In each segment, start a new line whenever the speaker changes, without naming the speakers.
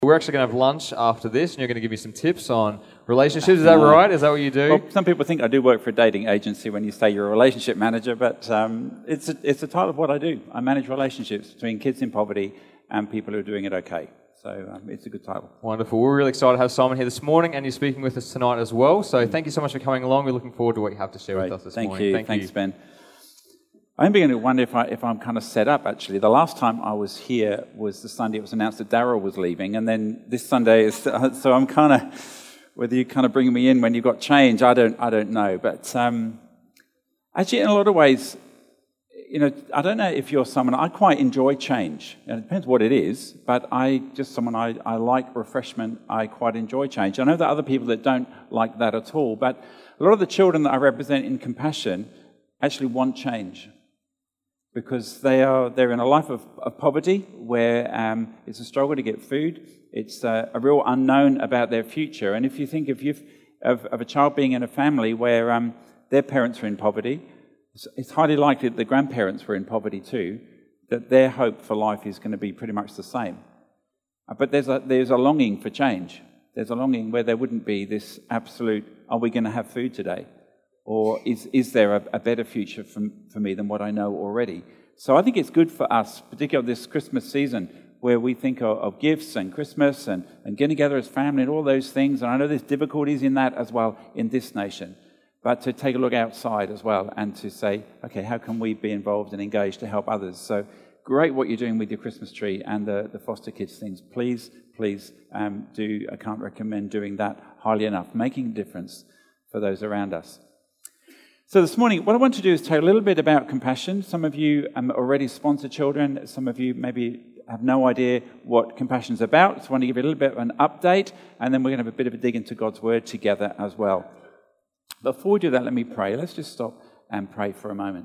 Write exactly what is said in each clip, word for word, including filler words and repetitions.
We're actually going to have lunch after this, and you're going to give me some tips on relationships. Is that right? Is that what you do?
Well, some people think I do work for a dating agency when you say you're a relationship manager, but um, it's a, it's a title of what I do. I manage relationships between kids in poverty and people who are doing it okay. So um, it's a good title.
Wonderful. We're really excited to have Simon here this morning, and you're speaking with us tonight as well. So thank you so much for coming along. We're looking forward to what you have to share
Great.
with us this
Thank
morning.
You.
Thank
Thanks,
you.
Ben. I'm beginning to wonder if, I, if I'm kind of set up, actually. The last time I was here was the Sunday it was announced that Darryl was leaving, and then this Sunday is... So I'm kind of... Whether you kind of bring me in when you've got change, I don't I don't know. But um, actually, in a lot of ways, you know, I don't know if you're someone... I quite enjoy change. And it depends what it is, but I just someone... I, I like refreshment. I quite enjoy change. I know there are other people that don't like that at all, but a lot of the children that I represent in Compassion actually want change, because they are they're in a life of, of poverty where um, it's a struggle to get food. It's uh, a real unknown about their future. And if you think of, you've, of, of a child being in a family where um, their parents are in poverty, it's, it's highly likely that the grandparents were in poverty too, that their hope for life is going to be pretty much the same. But there's a, there's a longing for change. There's a longing where there wouldn't be this absolute, are we going to have food today? Or is, is there a, a better future for, for me than what I know already? So I think it's good for us, particularly this Christmas season, where we think of, of gifts and Christmas and, and getting together as family and all those things. And I know there's difficulties in that as well in this nation. But to take a look outside as well and to say, okay, how can we be involved and engaged to help others? So great what you're doing with your Christmas tree and the, the foster kids things. Please, please um, do. I can't recommend doing that highly enough, making a difference for those around us. So this morning, what I want to do is tell you a little bit about Compassion. Some of you um, already sponsor children. Some of you maybe have no idea what Compassion's about. So I want to give you a little bit of an update, and then we're going to have a bit of a dig into God's Word together as well. Before we do that, let me pray. Let's just stop and pray for a moment.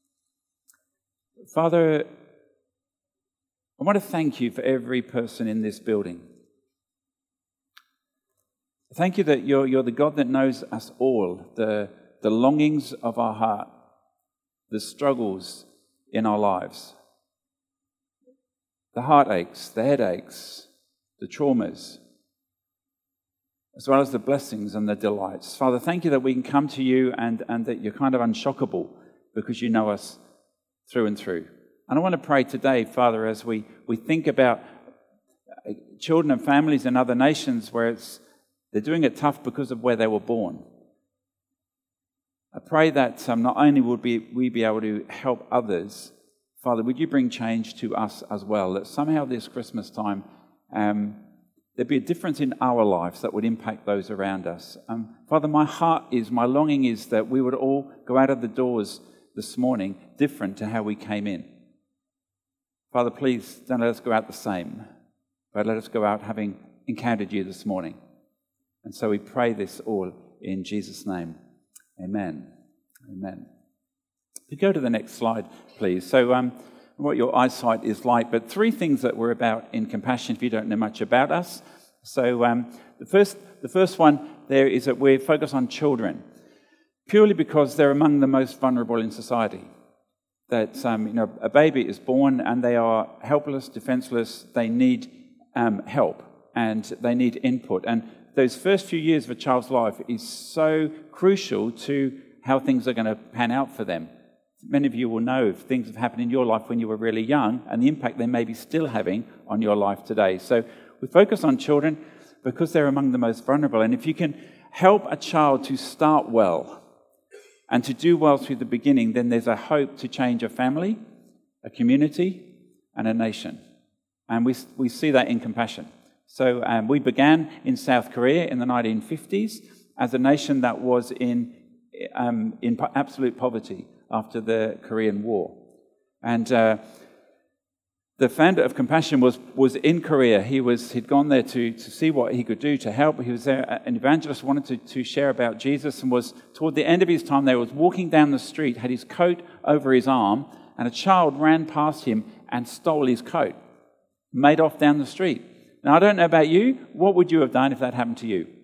Father, I want to thank you for every person in this building. Thank you that you're, you're the God that knows us all, the the longings of our heart, the struggles in our lives, the heartaches, the headaches, the traumas, as well as the blessings and the delights. Father, thank you that we can come to you and, and that you're kind of unshockable because you know us through and through. And I want to pray today, Father, as we, we think about children and families in other nations where it's they're doing it tough because of where they were born. I pray that um, not only would we, we be able to help others, Father, would you bring change to us as well, that somehow this Christmas time um, there'd be a difference in our lives that would impact those around us. Um, Father, my heart is, my longing is that we would all go out of the doors this morning different to how we came in. Father, please don't let us go out the same, but let us go out having encountered you this morning. And so we pray this all in Jesus' name. Amen. Amen. If you go to the next slide, please. So um, what your eyesight is like, but three things that we're about in Compassion if you don't know much about us. So um, the first the first one there is that we focus on children, purely because they're among the most vulnerable in society. That um, you know, a baby is born and they are helpless, defenseless, they need um, help and they need input. And those first few years of a child's life is so crucial to how things are going to pan out for them. Many of you will know if things have happened in your life when you were really young and the impact they may be still having on your life today. So we focus on children because they're among the most vulnerable. And if you can help a child to start well and to do well through the beginning, then there's a hope to change a family, a community, and a nation. And we we see that in Compassion. So um, we began in South Korea in the nineteen fifties as a nation that was in um, in absolute poverty after the Korean War. And uh, the founder of Compassion was was in Korea. He was he'd gone there to to see what he could do to help. He was there, an evangelist, wanted to, to share about Jesus, and was toward the end of his time there, was walking down the street, had his coat over his arm, and a child ran past him and stole his coat, made off down the street. Now, I don't know about you. What would you have done if that happened to you?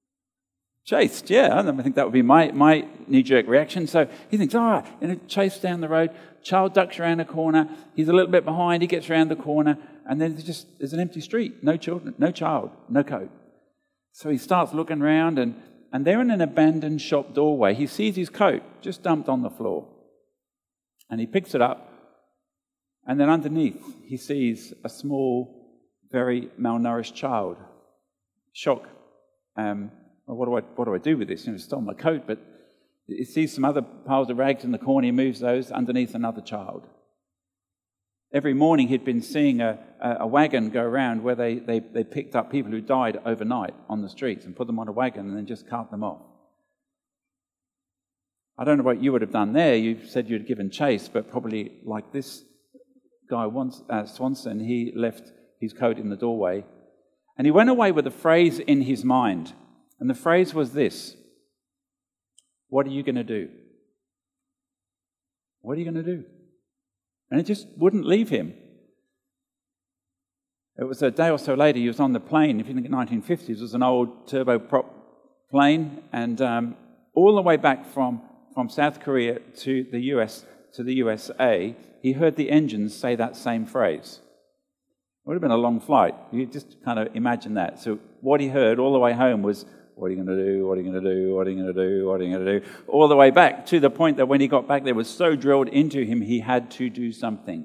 Chased, yeah. I think that would be my, my knee-jerk reaction. So he thinks, oh, you know, chase down the road. Child ducks around a corner. He's a little bit behind. He gets around the corner. and then there's just there's an empty street, no children, no child, no coat. So he starts looking around, and, and there in an abandoned shop doorway, he sees his coat just dumped on the floor. And he picks it up, and then underneath he sees a small, very malnourished child. Shock. Um, well, what do I what do I do with this? You know, I stole my coat, but he sees some other piles of rags in the corner. He moves those underneath another child. Every morning he'd been seeing a, a wagon go around where they, they, they picked up people who died overnight on the streets and put them on a wagon and then just cart them off. I don't know what you would have done there. You said you'd given chase, but probably like this guy once, uh, Swanson, he left his coat in the doorway. And he went away with a phrase in his mind. And the phrase was this: what are you going to do? What are you going to do? And it just wouldn't leave him. It was a day or so later, he was on the plane. If you think of the nineteen fifties, it was an old turboprop plane. And um, all the way back from, from South Korea to the U S, to the U S A, he heard the engines say that same phrase. It would have been a long flight. You just kind of imagine that. So what he heard all the way home was, what are you going to do? What are you going to do? What are you going to do? What are you going to do? All the way back to the point that when he got back there, was so drilled into him, he had to do something.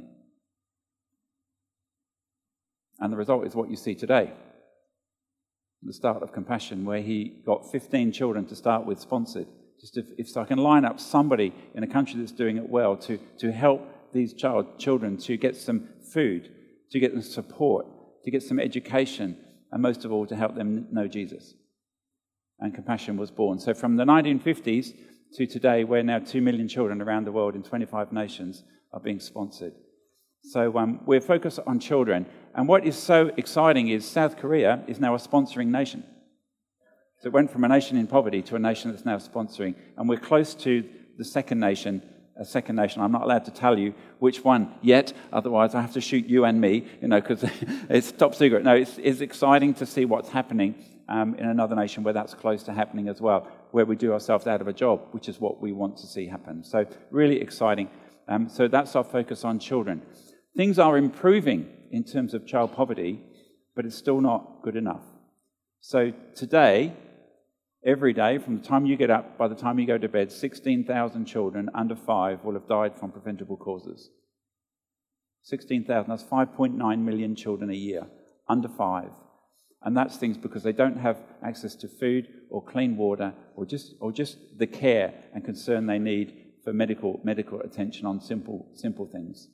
And the result is what you see today. The start of Compassion, where he got fifteen children to start with, sponsored. Just if, if I can line up somebody in a country that's doing it well to, to help these child children to get some food, to get them support, to get some education, and most of all, to help them know Jesus. And Compassion was born. So from the nineteen fifties to today, where now two million children around the world in twenty-five nations are being sponsored. So um, we're focused on children. And what is so exciting is South Korea is now a sponsoring nation. So it went from a nation in poverty to a nation that's now sponsoring. And we're close to the second nation, a second nation. I'm not allowed to tell you which one yet, otherwise I have to shoot you and me, you know, because it's top secret. No, it's, it's exciting to see what's happening um, in another nation where that's close to happening as well, where we do ourselves out of a job, which is what we want to see happen. So really exciting. Um, so that's our focus on children. Things are improving in terms of child poverty, but it's still not good enough. So today, every day, from the time you get up, by the time you go to bed, sixteen thousand children under five will have died from preventable causes. sixteen thousand, that's five point nine million children a year, under five. And that's things because they don't have access to food or clean water or just or just the care and concern they need for medical medical attention on simple simple things.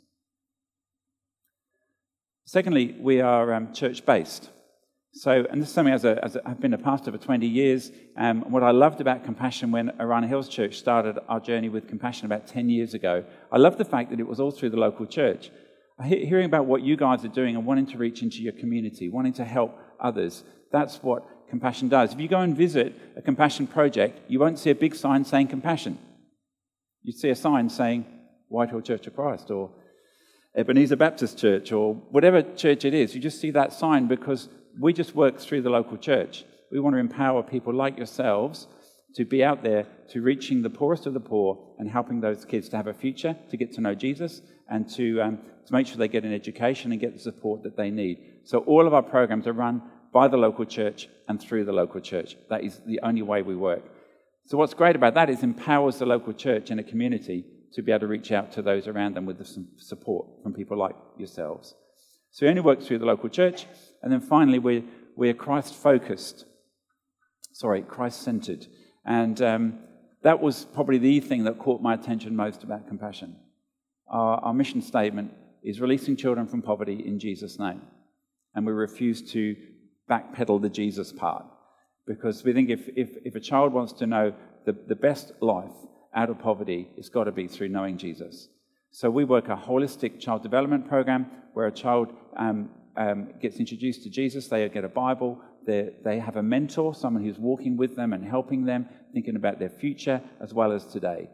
Secondly, we are um, church-based. So, and this is something as, a, as a, I've been a pastor for twenty years. Um, what I loved about Compassion when Arana Hills Church started our journey with Compassion about ten years ago, I loved the fact that it was all through the local church. Hearing about what you guys are doing and wanting to reach into your community, wanting to help others, that's what Compassion does. If you go and visit a Compassion project, you won't see a big sign saying Compassion. You see a sign saying Whitehall Church of Christ or Ebenezer Baptist Church or whatever church it is. You just see that sign because we just work through the local church. We want to empower people like yourselves to be out there to reaching the poorest of the poor and helping those kids to have a future, to get to know Jesus, and to, um, to make sure they get an education and get the support that they need. So all of our programs are run by the local church and through the local church. That is the only way we work. So what's great about that is it empowers the local church and a community to be able to reach out to those around them with some support from people like yourselves. So we only work through the local church. And then finally, we're, we're Christ-focused. Sorry, Christ-centered. And um, that was probably the thing that caught my attention most about Compassion. Our, our mission statement is releasing children from poverty in Jesus' name. And we refuse to backpedal the Jesus part. Because we think if, if, if a child wants to know the, the best life out of poverty, it's got to be through knowing Jesus. So we work a holistic child development program where a child um, um, gets introduced to Jesus, they get a Bible, they have a mentor, someone who's walking with them and helping them, thinking about their future as well as today.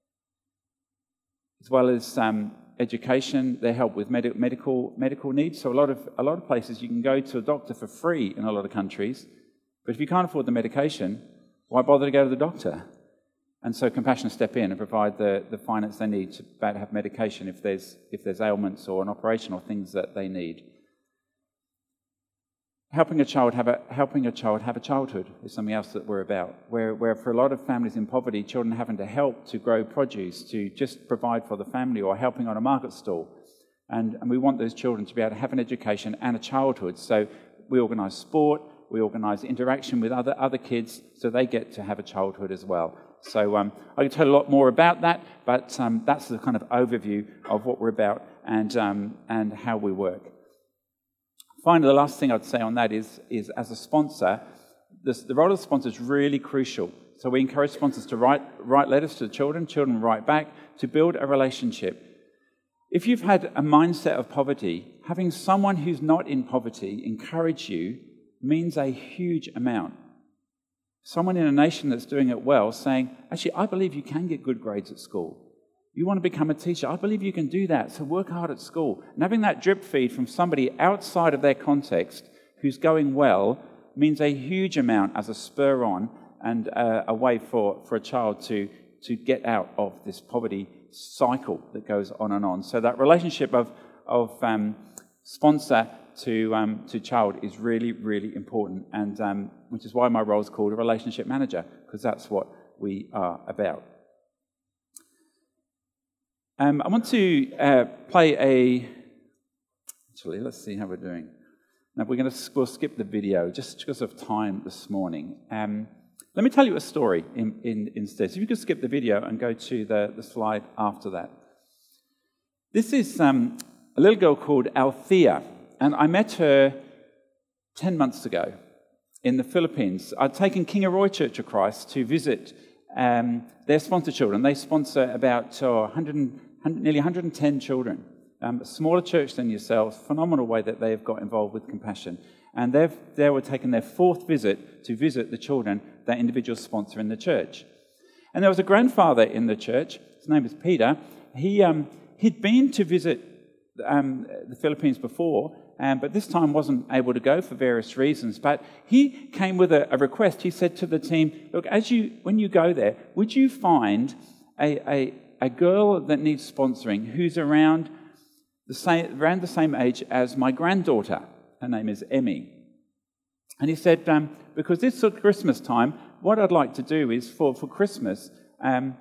As well as um, education, they help with med- medical medical needs. So a lot of a lot of places you can go to a doctor for free in a lot of countries, but if you can't afford the medication, why bother to go to the doctor? And so Compassion step in and provide the, the finance they need to have medication if there's if there's ailments or an operation or things that they need. helping a child have a helping a child have a childhood is something else that we're about. Where where for a lot of families in poverty, children having to help to grow produce, to just provide for the family, or helping on a market stall, and and we want those children to be able to have an education and a childhood. So we organise sport, we organise interaction with other other kids, so they get to have a childhood as well. So um, I can tell a lot more about that, but um, that's the kind of overview of what we're about and um, and how we work. Finally, the last thing I'd say on that is, is as a sponsor, this, the role of the sponsor is really crucial. So we encourage sponsors to write, write letters to the children, children write back, to build a relationship. If you've had a mindset of poverty, having someone who's not in poverty encourage you means a huge amount. Someone in a nation that's doing it well saying, actually, I believe you can get good grades at school. You want to become a teacher, I believe you can do that, so work hard at school. And having that drip feed from somebody outside of their context who's going well means a huge amount as a spur on and uh, a way for, for a child to, to get out of this poverty cycle that goes on and on. So that relationship of, of um, sponsor to, um, to child is really, really important, and um, which is why my role is called a relationship manager, because that's what we are about. Um, I want to uh, play a... Actually, let's see how we're doing. Now, we're going to we'll skip the video just because of time this morning. Um, let me tell you a story in, in, instead. So if you could skip the video and go to the, the slide after that. This is um, a little girl called Althea, and I met her ten months ago in the Philippines. I'd taken King Arroy Church of Christ to visit um, their sponsor children. They sponsor about oh, one hundred, nearly one hundred ten children. Um, a smaller church than yourselves, phenomenal way that they have got involved with compassion. And they've, they were taking their fourth visit to visit the children that individuals sponsor in the church. And there was a grandfather in the church, his name is Peter. He, um, he'd been to visit um, the Philippines before, um, but this time wasn't able to go for various reasons. But he came with a, a request. He said to the team, look, as you when you go there, would you find a, a, a girl that needs sponsoring who's around the same, around the same age as my granddaughter? Her name is Emmy. And he said, um, because this sort of Christmas time, what I'd like to do is for, for Christmas, um,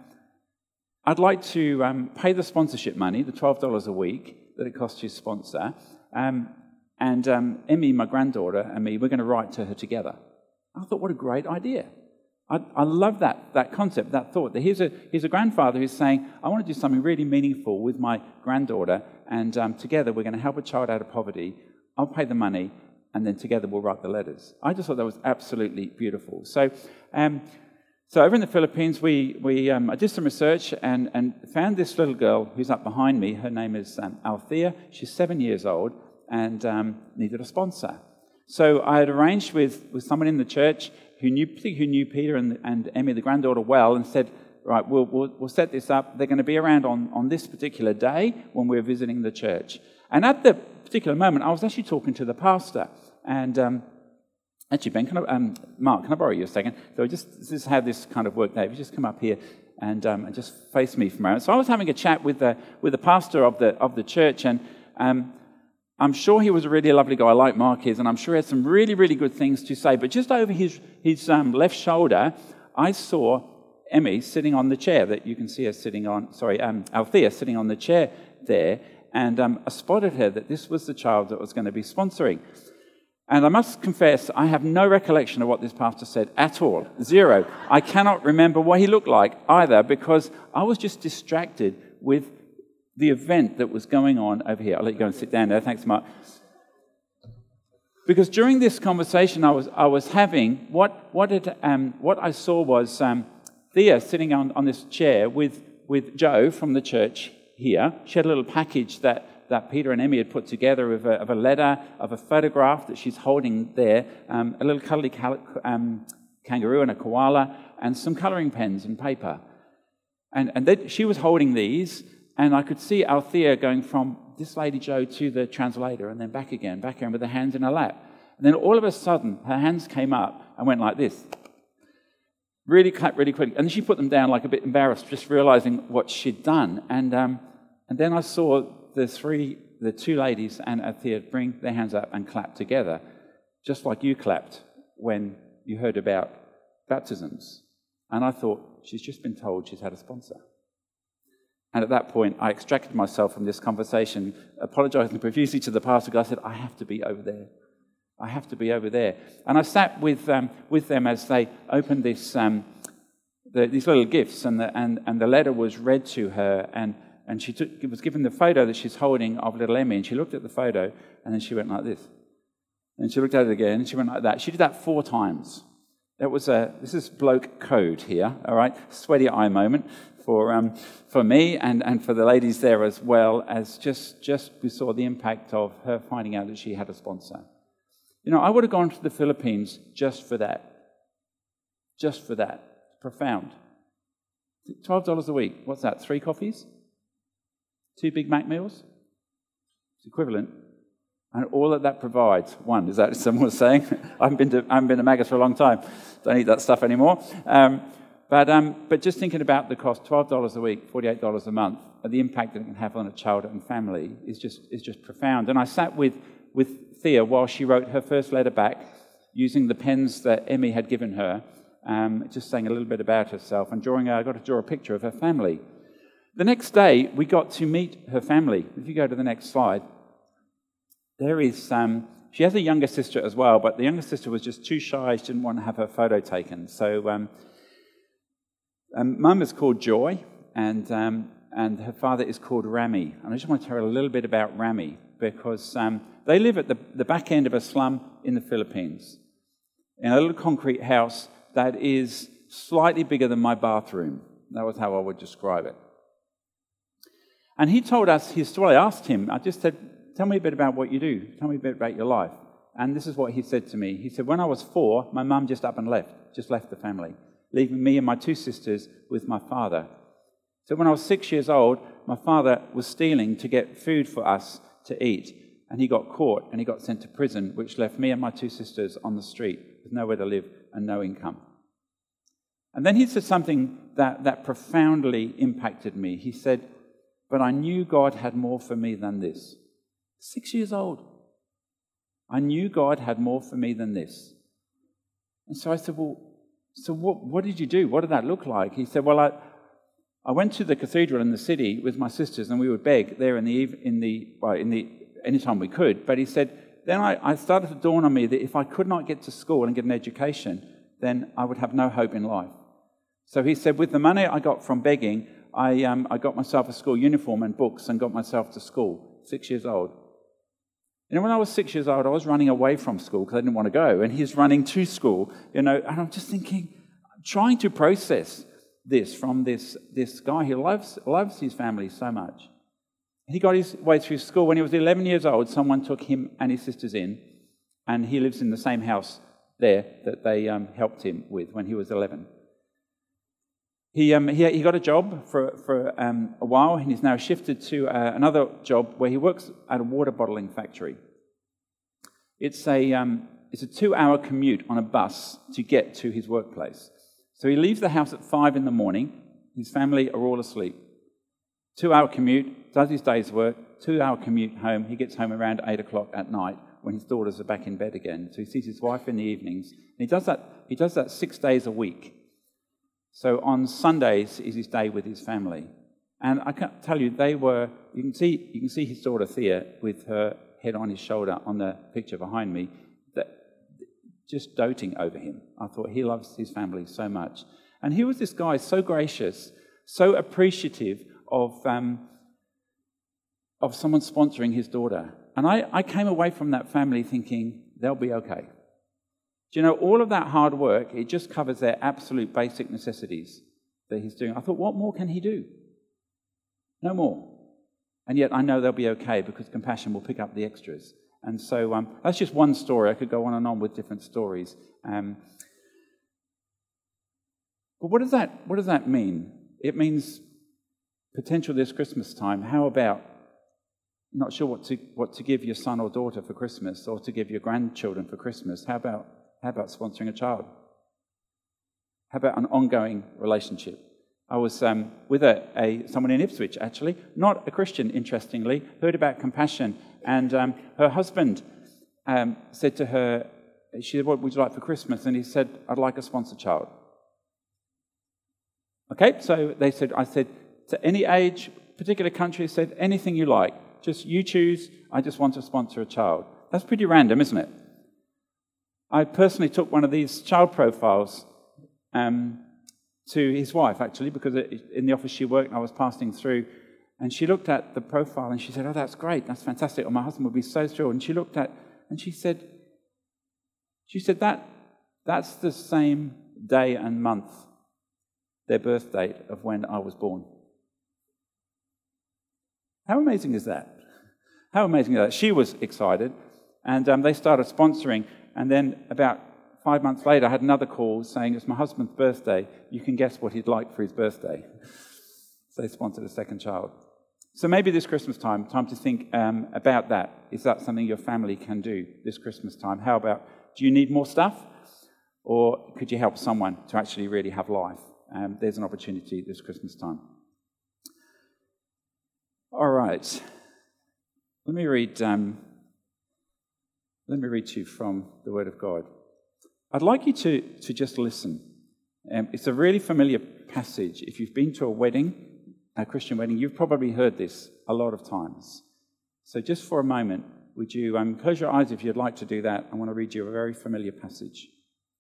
I'd like to um, pay the sponsorship money, the twelve dollars a week that it costs you to sponsor, um, and um, Emmy, my granddaughter, and me, we're going to write to her together. I thought, what a great idea. I, I love that that concept, that thought. That here's a, here's a grandfather who's saying, I want to do something really meaningful with my granddaughter, and um, together we're going to help a child out of poverty. I'll pay the money, and then together we'll write the letters. I just thought that was absolutely beautiful. So um, so over in the Philippines, we, we um, I did some research and, and found this little girl who's up behind me. Her name is um, Althea. She's seven years old and um, needed a sponsor. So I had arranged with, with someone in the church who knew who knew Peter and, and Emmy, the granddaughter, well, and said, right, we'll, we'll, we'll set this up. They're going to be around on, on this particular day when we're visiting the church. And at the particular moment, I was actually talking to the pastor. And um, actually, Ben, can I, um, Mark, can I borrow you a second? So just this is how this kind of worked out. If you just come up here and, um, and just face me for a moment. So I was having a chat with the with the pastor of the of the church, and um, I'm sure he was a really lovely guy, like Mark is, and I'm sure he had some really, really good things to say. But just over his his um, left shoulder, I saw Emmy sitting on the chair that you can see her sitting on. Sorry, um, Althea sitting on the chair there. And um, I spotted her that this was the child that was going to be sponsoring. And I must confess, I have no recollection of what this pastor said at all. Zero. I cannot remember what he looked like either, because I was just distracted with the event that was going on over here. I'll let you go and sit down there. Thanks, Mark. Because during this conversation I was I was having, what what it, um, what I saw was um, Thea sitting on, on this chair with, with Joe from the church here. She had a little package that, that Peter and Emmy had put together of a, of a letter, of a photograph that she's holding there, um, a little cuddly cal- um, kangaroo and a koala, and some colouring pens and paper. And, and they, she was holding these, and I could see Althea going from this lady Joe to the translator, and then back again, back again with her hands in her lap. And then all of a sudden, her hands came up and went like this. Really cut, really quick. And then she put them down like a bit embarrassed, just realising what she'd done. And um, and then I saw the three, the two ladies and Althea bring their hands up and clap together. just like you clapped when you heard about baptisms. And I thought, she's just been told she's had a sponsor. And at that point, I extracted myself from this conversation, apologising profusely to the pastor, because I said, I have to be over there. I have to be over there. And I sat with um, with them as they opened this um, the, these little gifts, and the, and, and the letter was read to her, and, and she took, was given the photo that she's holding of little Emmy, and she looked at the photo, and then she went like this. And she looked at it again, and she went like that. She did that four times. That was a, this is bloke code here, all right? Sweaty eye moment for um, for me and, and for the ladies there as well, as just, just we saw the impact of her finding out that she had a sponsor. You know, I would have gone to the Philippines just for that. Just for that. Profound. twelve dollars a week. What's that? Three coffees? Two Big Mac meals? It's equivalent. And all that that provides, one, is that someone was saying? I haven't been to I haven't been to Magus for a long time. Don't eat that stuff anymore. Um, but um, but just thinking about the cost, twelve dollars a week, forty-eight dollars a month, and the impact that it can have on a child and family is just is just profound. And I sat with with Thea while she wrote her first letter back, using the pens that Emmy had given her, um, just saying a little bit about herself, and drawing. I got to draw a picture of her family. The next day, we got to meet her family. If you go to the next slide. There is, um, she has a younger sister as well, but the younger sister was just too shy. She didn't want to have her photo taken. So um, um, Mum is called Joy, and um, and her father is called Rami. And I just want to tell you a little bit about Rami, because um, they live at the, the back end of a slum in the Philippines, in a little concrete house that is slightly bigger than my bathroom. That was how I would describe it. And he told us his story. I asked him, I just said, tell me a bit about what you do. Tell me a bit about your life. And this is what he said to me. He said, when I was four, my mum just up and left, just left the family, leaving me and my two sisters with my father. So when I was six years old, my father was stealing to get food for us to eat. And he got caught and he got sent to prison, which left me and my two sisters on the street with nowhere to live and no income. And then he said something that, that profoundly impacted me. He said, but I knew God had more for me than this. Six years old. I knew God had more for me than this. And so I said, well, so what, what did you do? What did that look like? He said, well, I, I went to the cathedral in the city with my sisters, and we would beg there in the, in the, well, in the, anytime we could. But he said, then I, I started to dawn on me that if I could not get to school and get an education, then I would have no hope in life. So he said, with the money I got from begging, I, um, I got myself a school uniform and books and got myself to school, six years old. You know, when I was six years old, I was running away from school because I didn't want to go, and he's running to school, you know, and I'm just thinking, trying to process this from this, this guy who loves, loves his family so much. He got his way through school. When he was eleven years old, someone took him and his sisters in, and he lives in the same house there that they um, helped him with when he was eleven. He, um, he he got a job for, for um, a while, and he's now shifted to uh, another job where he works at a water bottling factory. It's a, um, it's a two-hour commute on a bus to get to his workplace. So he leaves the house at five in the morning. His family are all asleep. Two-hour commute, does his day's work, two-hour commute home. He gets home around eight o'clock at night when his daughters are back in bed again. So he sees his wife in the evenings. And he does that, he does that six days a week. So on Sundays is his day with his family. And I can tell you, they were, you can see you can see his daughter Thea with her head on his shoulder on the picture behind me, that just doting over him. I thought, he loves his family so much. And he was this guy so gracious, so appreciative of, um, of someone sponsoring his daughter. And I, I came away from that family thinking, they'll be okay. Do you know, all of that hard work, it just covers their absolute basic necessities that he's doing. I thought, what more can he do? No more. And yet I know they'll be okay because Compassion will pick up the extras. And so um, that's just one story. I could go on and on with different stories. Um, but what does that, what does that mean? It means potential this Christmas time. How about not sure what to, what to give your son or daughter for Christmas, or to give your grandchildren for Christmas? How about How about sponsoring a child? How about an ongoing relationship? I was um, with a, a someone in Ipswich, actually, not a Christian, interestingly, heard about Compassion, and um, her husband um, said to her, she said, what would you like for Christmas? And he said, I'd like a sponsored child. Okay, so they said, I said, to any age, particular country, said, anything you like. Just you choose, I just want to sponsor a child. That's pretty random, isn't it? I personally took one of these child profiles um, to his wife, actually, because in the office she worked, I was passing through, and she looked at the profile and she said, oh, that's great, that's fantastic, oh, my husband would be so thrilled. And she looked at, and she said, she said, that that's the same day and month, their birth date of when I was born. How amazing is that? How amazing is that? She was excited, and um, they started sponsoring, and then about five months later, I had another call saying, it's my husband's birthday, you can guess what he'd like for his birthday. So they sponsored a second child. So maybe this Christmas time, time to think um, about that. Is that something your family can do this Christmas time? How about, do you need more stuff? Or could you help someone to actually really have life? Um, there's an opportunity this Christmas time. All right. Let me read, um, let me read to you from the Word of God. I'd like you to, to just listen. Um, it's a really familiar passage. If you've been to a wedding, a Christian wedding, you've probably heard this a lot of times. So just for a moment, would you um, close your eyes if you'd like to do that? I want to read you a very familiar passage.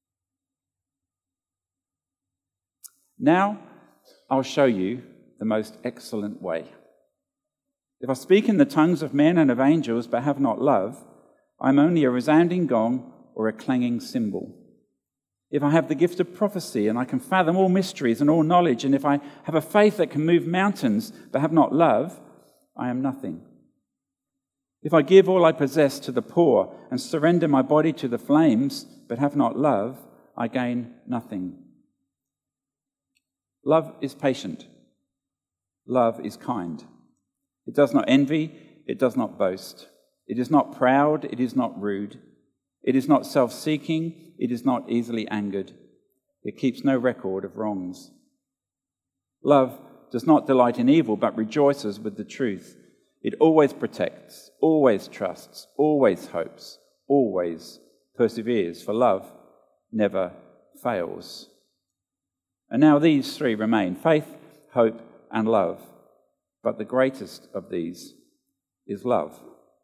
Now, I'll show you the most excellent way. If I speak in the tongues of men and of angels but have not love, I'm only a resounding gong or a clanging cymbal. If I have the gift of prophecy and I can fathom all mysteries and all knowledge, and if I have a faith that can move mountains but have not love, I am nothing. If I give all I possess to the poor and surrender my body to the flames but have not love, I gain nothing. Love is patient. Love is kind. It does not envy. It does not boast. It is not proud. It is not rude. It is not self-seeking. It is not easily angered. It keeps no record of wrongs. Love does not delight in evil, but rejoices with the truth. It always protects, always trusts, always hopes, always perseveres, for love never fails. And now these three remain: faith, hope, and love. But the greatest of these is love.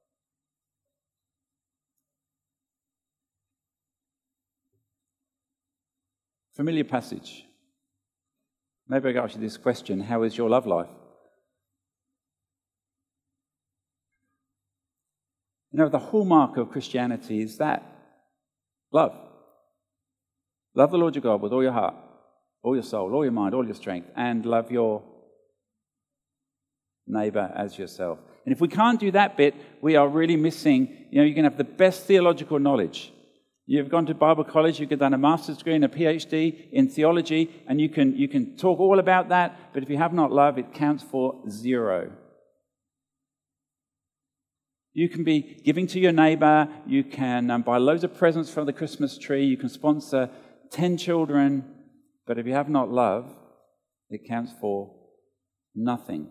Familiar passage. Maybe I go ask you this question: how is your love life? You know, the hallmark of Christianity is that love. Love the Lord your God with all your heart, all your soul, all your mind, all your strength, and love your neighbour as yourself. And if we can't do that bit, we are really missing, you know, you can have the best theological knowledge. You've gone to Bible college, you've done a master's degree and a PhD in theology, and you can, you can talk all about that, but if you have not love, it counts for zero. You can be giving to your neighbour, you can um, buy loads of presents from the Christmas tree, you can sponsor ten children, but if you have not love, it counts for nothing.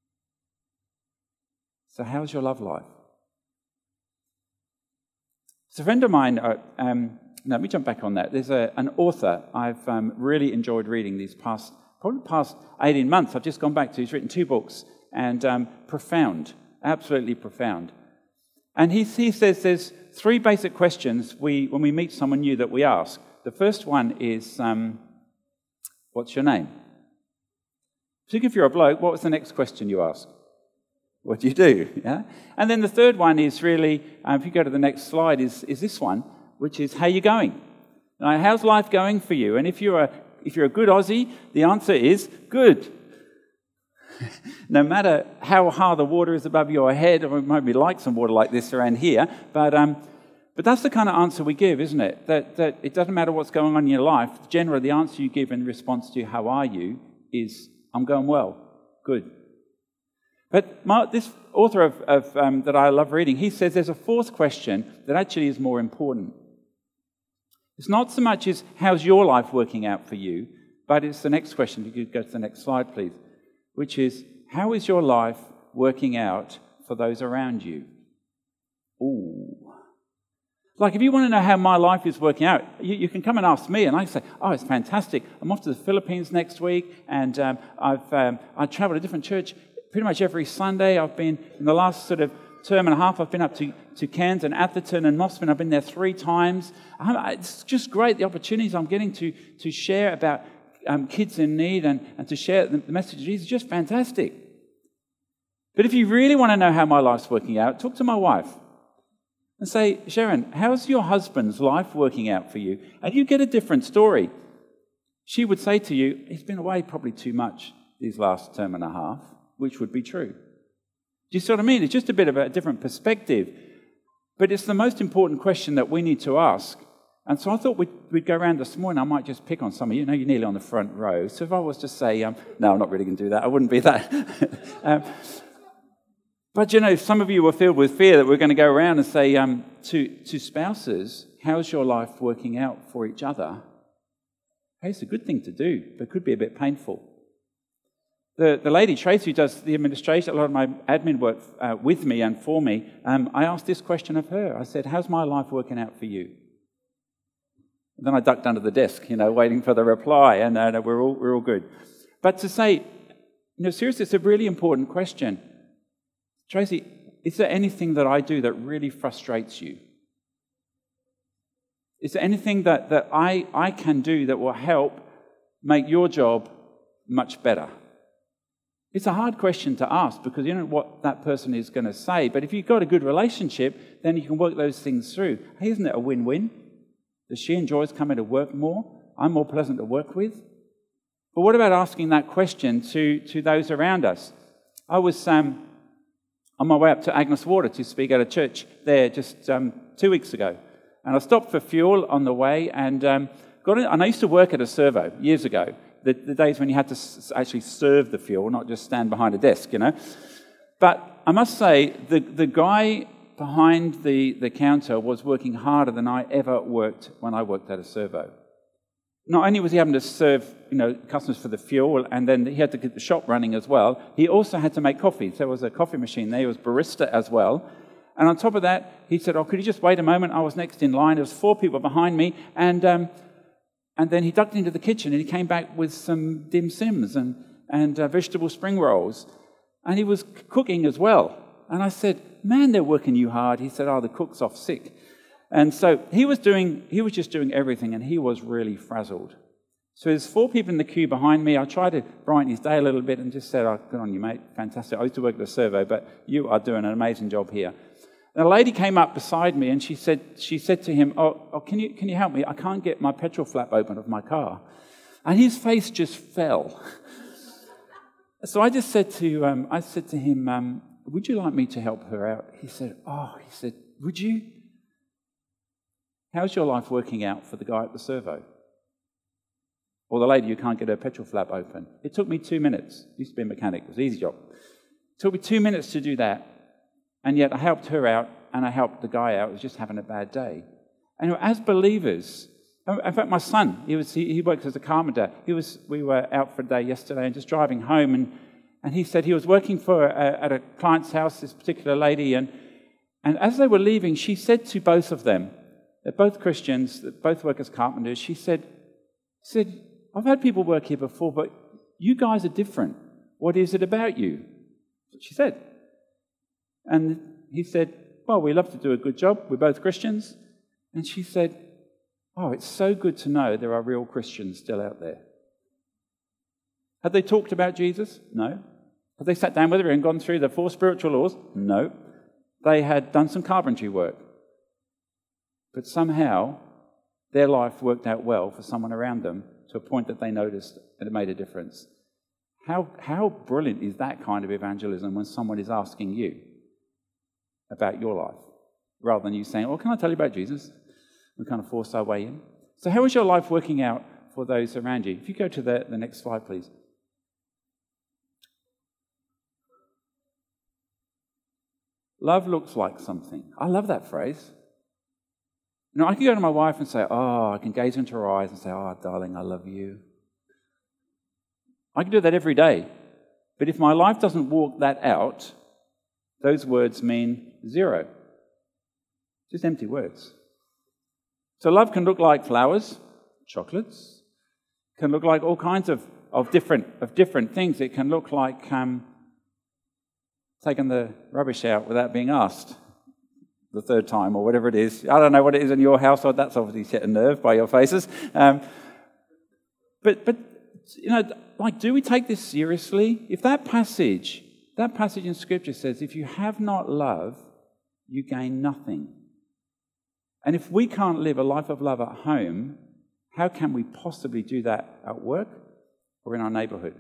So how's your love life? So a friend of mine, uh, um, no, let me jump back on that. There's a, an author I've um, really enjoyed reading these past, probably past eighteen months. I've just gone back to, he's written two books, and um, profound, absolutely profound. And he, he says there's three basic questions we, when we meet someone new that we ask. The first one is, um, what's your name? So if you're a bloke, what was the next question you ask? What do you do? Yeah. And then the third one is really, um, if you go to the next slide, is, is this one, which is, how you going? Now, how's life going for you? And if you're a, if you're a good Aussie, the answer is good. No matter how hard the water is above your head, or it might be like some water like this around here, but um, but that's the kind of answer we give, isn't it? That that it doesn't matter what's going on in your life. Generally, the answer you give in response to how are you is, I'm going well, good. But my, this author of, of um, that I love reading, he says there's a fourth question that actually is more important. It's not so much as how's your life working out for you, but it's the next question. If you could go to the next slide, please, which is, how is your life working out for those around you? Ooh. Like, if you want to know how my life is working out, you, you can come and ask me, and I say, oh, it's fantastic. I'm off to the Philippines next week, and um, I've um, I travel to a different church pretty much every Sunday. I've been, in the last sort of term and a half, I've been up to, to Cairns and Atherton and Mossman. I've been there three times. I'm, it's just great, the opportunities I'm getting to, to share about um, kids in need and, and to share the, the message of Jesus. It's just fantastic. But if you really want to know how my life's working out, talk to my wife. And say, Sharon, how's your husband's life working out for you? And you get a different story. She would say to you, he's been away probably too much these last term and a half, which would be true. Do you see what I mean? It's just a bit of a different perspective. But it's the most important question that we need to ask. And so I thought we'd, we'd go around this morning. I might just pick on some of you. You know, you're nearly on the front row. So if I was to say, um, no, I'm not really going to do that. I wouldn't be that. um, But, you know, some of you were filled with fear that we're going to go around and say um, to, to spouses, how's your life working out for each other? Hey, it's a good thing to do, but it could be a bit painful. The, the lady, Tracy, who does the administration, a lot of my admin work uh, with me and for me, um, I asked this question of her. I said, how's my life working out for you? And then I ducked under the desk, you know, waiting for the reply, and uh, we're all we're all good. But to say, you know, seriously, it's a really important question. Tracy, is there anything that I do that really frustrates you? Is there anything that, that I, I can do that will help make your job much better? It's a hard question to ask because you don't know what that person is going to say. But if you've got a good relationship, then you can work those things through. Hey, isn't it a win-win? Does she enjoy coming to work more? I'm more pleasant to work with? But what about asking that question to, to those around us? I was... Um, on my way up to Agnes Water to speak at a church there just um, two weeks ago. And I stopped for fuel on the way and um, got in. And I used to work at a servo years ago, the, the days when you had to s- actually serve the fuel, not just stand behind a desk, you know. But I must say, the, the guy behind the, the counter was working harder than I ever worked when I worked at a servo. Not only was he having to serve, you know, customers for the fuel, and then he had to get the shop running as well, he also had to make coffee. So there was a coffee machine there. He was barista as well. And on top of that, he said, oh, could you just wait a moment? I was next in line. There was four people behind me. And um, and then he ducked into the kitchen, and he came back with some dim sims and, and uh, vegetable spring rolls. And he was cooking as well. And I said, man, they're working you hard. He said, oh, the cook's off sick. And so he was doing, he was just doing everything, and he was really frazzled. So there's four people in the queue behind me. I tried to brighten his day a little bit and just said, oh, good on you, mate. Fantastic. I used to work at a servo, but you are doing an amazing job here. And a lady came up beside me, and she said, she said to him, oh, oh can you, can you help me? I can't get my petrol flap open of my car. And his face just fell. So I just said to, um, I said to him, um, would you like me to help her out? He said, oh, he said, would you? How's your life working out for the guy at the servo? Or the lady who can't get her petrol flap open? It took me two minutes. I used to be a mechanic. It was an easy job. It took me two minutes to do that. And yet I helped her out and I helped the guy out who was just having a bad day. And as believers, in fact, my son, he was he, he works as a carpenter. He was we were out for a day yesterday and just driving home, and, and he said he was working for a, at a client's house, this particular lady, and and as they were leaving, she said to both of them, they're both Christians, they both work as carpenters. She said, said, I've had people work here before, but you guys are different. What is it about you? That's what she said. And he said, well, we love to do a good job. We're both Christians. And she said, oh, it's so good to know there are real Christians still out there. Had they talked about Jesus? No. Had they sat down with her and gone through the four spiritual laws? No. They had done some carpentry work. But somehow, their life worked out well for someone around them to a point that they noticed that it made a difference. How, how brilliant is that kind of evangelism when someone is asking you about your life, rather than you saying, well, can I tell you about Jesus? We kind of force our way in. So how is your life working out for those around you? If you go to the, the next slide, please. Love looks like something. I love that phrase. You know, I can go to my wife and say, oh, I can gaze into her eyes and say, oh, darling, I love you. I can do that every day. But if my life doesn't walk that out, those words mean zero. Just empty words. So love can look like flowers, chocolates, can look like all kinds of, of different of different things. It can look like um, taking the rubbish out without being asked the third time or whatever it is. I don't know what it is in your household. That's obviously set a nerve by your faces. Um, but, but you know, like, do we take this seriously? If that passage, that passage in Scripture says, if you have not love, you gain nothing. And if we can't live a life of love at home, how can we possibly do that at work or in our neighborhood?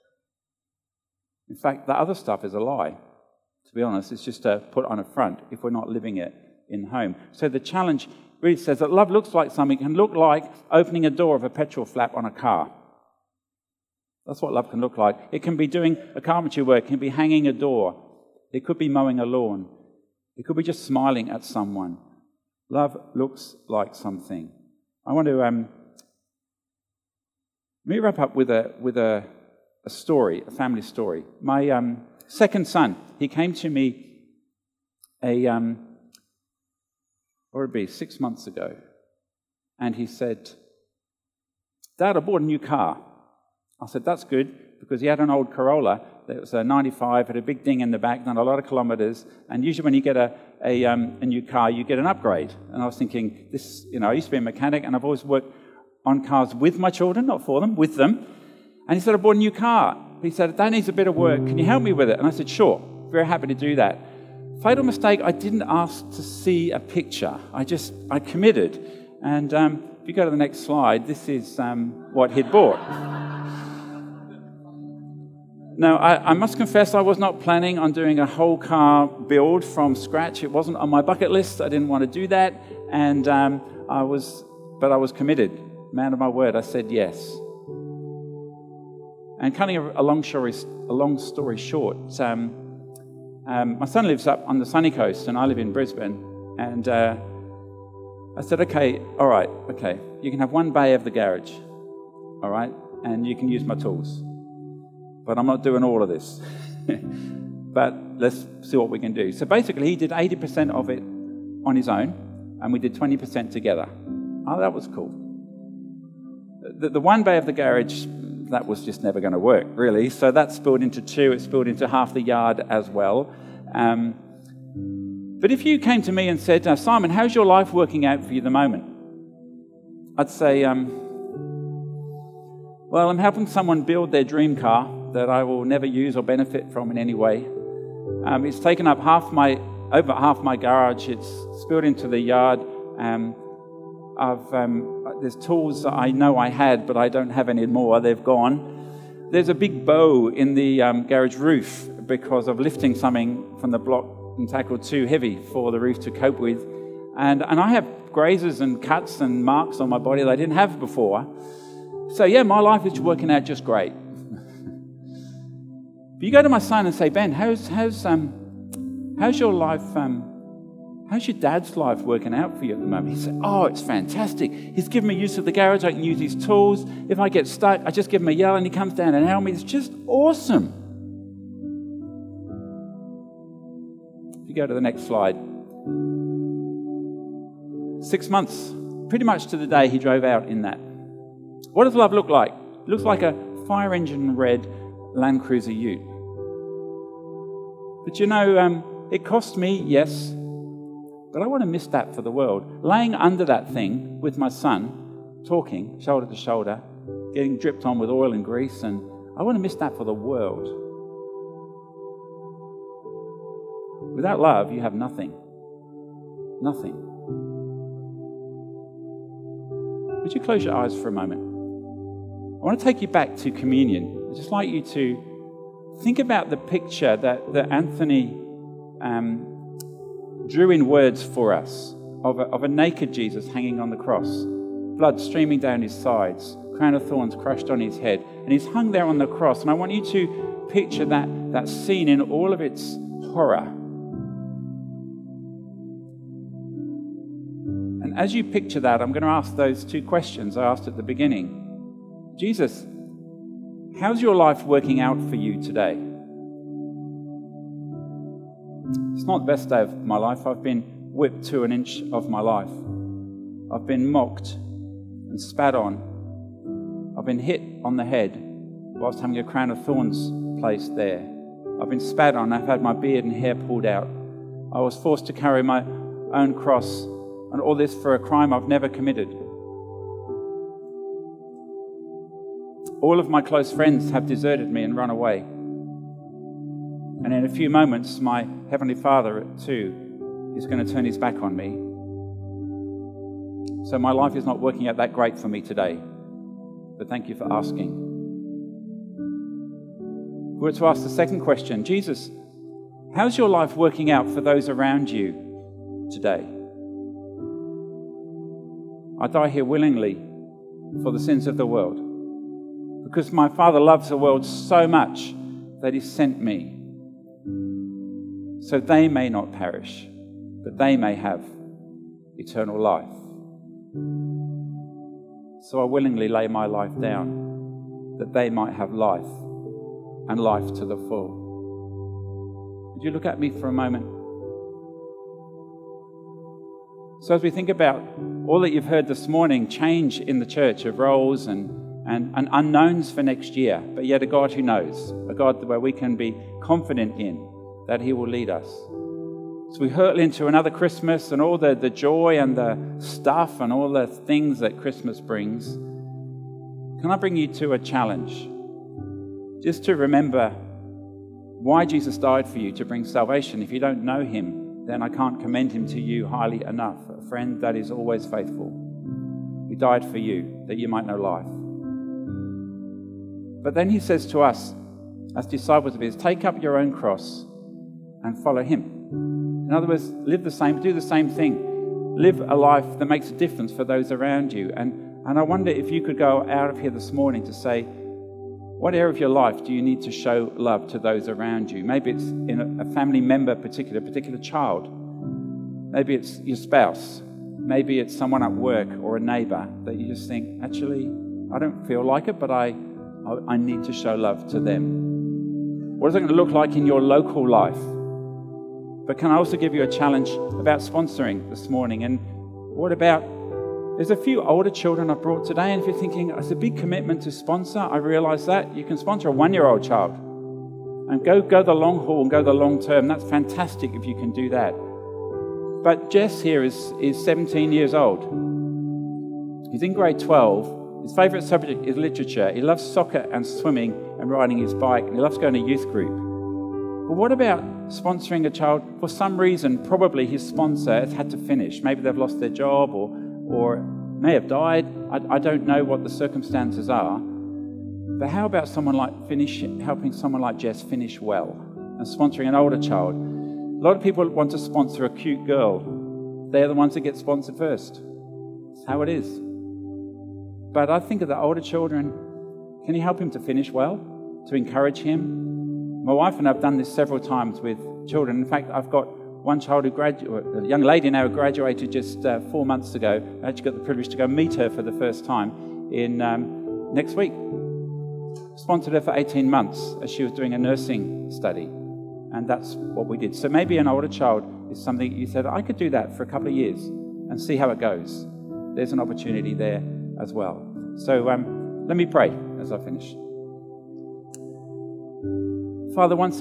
In fact, the other stuff is a lie. To be honest, it's just a put on a front if we're not living it in home. So the challenge really says that love looks like something. It can look like opening a door of a petrol flap on a car. That's what love can look like. It can be doing a carpentry work. It can be hanging a door. It could be mowing a lawn. It could be just smiling at someone. Love looks like something. I want to um, let me wrap up with a with a, a story, a family story. My um, second son, he came to me a um, what would it be six months ago, and he said, "Dad, I bought a new car." I said, "That's good," because he had an old Corolla that was a ninety-five, had a big ding in the back, done a lot of kilometres, and usually when you get a a, um, a new car, you get an upgrade. And I was thinking, this, you know, I used to be a mechanic, and I've always worked on cars with my children, not for them, with them. And he said, "I bought a new car." He said, "That needs a bit of work. Can you help me with it?" And I said, "Sure, very happy to do that." Fatal mistake, I didn't ask to see a picture. I just, I committed. And um, if you go to the next slide, this is um, what he'd bought. Now, I, I must confess I was not planning on doing a whole car build from scratch. It wasn't on my bucket list. I didn't want to do that. And um, I was, but I was committed. Man of my word, I said yes. And cutting a, a long story, a long story short, um, um, my son lives up on the sunny coast, and I live in Brisbane. And uh, I said, "Okay, all right, okay, you can have one bay of the garage, all right, and you can use my tools. But I'm not doing all of this. But let's see what we can do." So basically, he did eighty percent of it on his own, and we did twenty percent together. Oh, that was cool. The, the one bay of the garage, that was just never going to work, really. So that spilled into two. It spilled into half the yard as well. Um, but if you came to me and said, uh, "Simon, how's your life working out for you at the moment?" I'd say, um, well, I'm helping someone build their dream car that I will never use or benefit from in any way. Um, it's taken up half my, over half my garage. It's spilled into the yard. Um, I've, um, there's tools that I know I had, but I don't have any more. They've gone. There's a big bow in the um, garage roof because of lifting something from the block and tackle too heavy for the roof to cope with. And, and I have grazes and cuts and marks on my body that I didn't have before. So yeah, my life is working out just great. But you go to my son and say, "Ben, how's how's um how's your life um how's your dad's life working out for you at the moment?" He said, "Oh, it's fantastic. He's given me use of the garage. I can use his tools. If I get stuck, I just give him a yell and he comes down and helps me. It's just awesome." If you go to the next slide. Six months, pretty much to the day he drove out in that. What does love look like? It looks like a fire engine red Land Cruiser Ute. But you know, um, it cost me, yes, but I want to miss that for the world. Laying under that thing with my son, talking shoulder to shoulder, getting dripped on with oil and grease, and I want to miss that for the world. Without love, you have nothing. Nothing. Would you close your eyes for a moment? I want to take you back to communion. I'd just like you to think about the picture that, that Anthony um, drew in words for us of a, of a naked Jesus hanging on the cross, blood streaming down his sides, crown of thorns crushed on his head, and he's hung there on the cross. And I want you to picture that, that scene in all of its horror. And as you picture that, I'm going to ask those two questions I asked at the beginning. Jesus, how's your life working out for you today? It's not the best day of my life. I've been whipped to an inch of my life. I've been mocked and spat on. I've been hit on the head whilst having a crown of thorns placed there. I've been spat on. I've had my beard and hair pulled out. I was forced to carry my own cross, and all this for a crime I've never committed. All of my close friends have deserted me and run away. And in a few moments, my Heavenly Father, too, is going to turn his back on me. So my life is not working out that great for me today. But thank you for asking. We're to ask the second question. Jesus, how's your life working out for those around you today? I die here willingly for the sins of the world, because my Father loves the world so much that he sent me, so they may not perish, but they may have eternal life. So I willingly lay my life down, that they might have life, and life to the full. Would you look at me for a moment? So as we think about all that you've heard this morning, change in the church of roles and, and, and unknowns for next year, but yet a God who knows, a God where we can be confident in that he will lead us. So we hurtle into another Christmas and all the, the joy and the stuff and all the things that Christmas brings. Can I bring you to a challenge? Just to remember why Jesus died for you, to bring salvation. If you don't know him, then I can't commend him to you highly enough. A friend that is always faithful. He died for you, that you might know life. But then he says to us, as disciples of his, take up your own cross and follow him. In other words, live the same, do the same thing. Live a life that makes a difference for those around you. And, and I wonder if you could go out of here this morning to say, what area of your life do you need to show love to those around you? Maybe it's in a family member, particular, particular child. Maybe it's your spouse. Maybe it's someone at work or a neighbor that you just think, actually, I don't feel like it, but I, I, I need to show love to them. What is it going to look like in your local life? But can I also give you a challenge about sponsoring this morning? And what about, there's a few older children I've brought today, and if you're thinking, it's a big commitment to sponsor, I realize that. You can sponsor a one-year-old child and go, go the long haul and go the long term. That's fantastic if you can do that. But Jess here is, is seventeen years old. He's in grade twelve. His favourite subject is literature. He loves soccer and swimming and riding his bike, and he loves going to youth group. But what about sponsoring a child? For some reason, probably his sponsor has had to finish. Maybe they've lost their job or or may have died. I, I don't know what the circumstances are. But how about someone like finish, helping someone like Jess finish well and sponsoring an older child? A lot of people want to sponsor a cute girl. They're the ones that get sponsored first. That's how it is. But I think of the older children, can you help him to finish well, to encourage him? My wife and I have done this several times with children. In fact, I've got one child who graduated, a young lady now who graduated just uh, four months ago. I actually got the privilege to go meet her for the first time in um, next week. Sponsored her for eighteen months as she was doing a nursing study. And that's what we did. So maybe an older child is something you said, I could do that for a couple of years and see how it goes. There's an opportunity there as well. So um, let me pray as I finish. Father, once